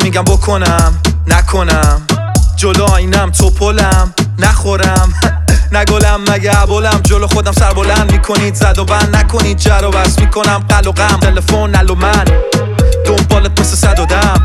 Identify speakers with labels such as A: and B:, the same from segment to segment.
A: میگم بکنم نکنم، جلو آینم توپلم نخورم نگلم مگه عبالم، جلو خودم سر بلند میکنید زد و بند نکنید جر و بس میکنم قل و غم، تلفن نل و من دنبالت مثل صد و دم،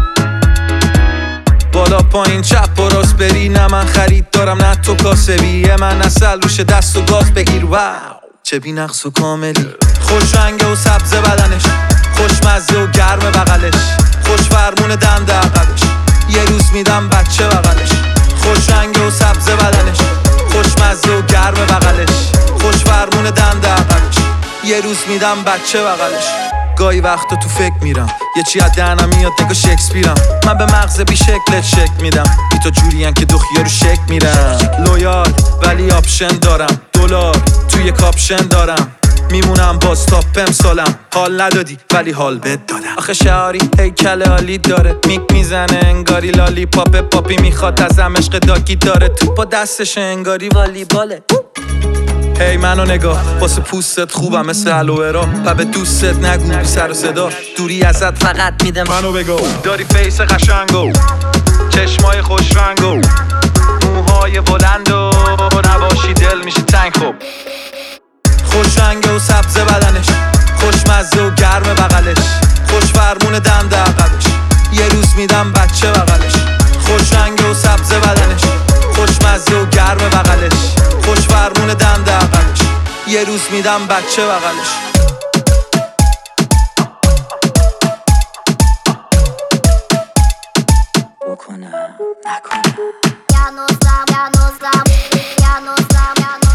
A: بالا پایین چپ و راست بری، نه من خرید دارم نه تو کاسبی، من اصل روش دست و گاز بگیر. واو چه بی نقص و کاملی، خوش رنگه و سبز بدنش، خوشمزه و گرم بغلش، خوش فرمون دنده عقبش، یه روز میدم بچه بغلش، خوش رنگه و سبز بدنش، خوشمزه و گرم بغلش، خوش فرمون دنده عقبش، یه روز میدم بچه بغلش. گاهی وقتا تو فکر میرم یه چی از دهنم میاد نگاه شکسپیرم، من به مغز بی شکلت شک میدم، بی تو جورین که دو خیارو شک میرم، لویال ولی آپشن دارم، دلار توی کاپشن دارم، میمونم باز تا امسالم، حال ندادی ولی حال بد دادم، آخه شعاری هیکل عالی داره، میک میزنه انگاری لالی پاپ، پاپی میخواد ازم عشق داگی داره، تو با دستش انگاری والی باله. هی منو نگاه واسه پوستت خوبم مثل الوئرا، و به دوستت نگو بی سر و صدا، دوری ازت فقط میده منو بگو، داری فیس قشنگو چشمای خوش رنگو موهای بلند و نباشی دل میشه تنگ، خوب خوش رنگه و سبز بدنش، خوشمزه و گرم بغلش، خوش فرمون دنده عقبش، یه روز میدم بچه بغلش، خوش رنگه و سبز بدنش، خوشمزه و گرم بغلش، خوش فرمون دنده عقبش، یه روز میدم بچه بغلش.
B: بکنم نکنم.
C: Ya no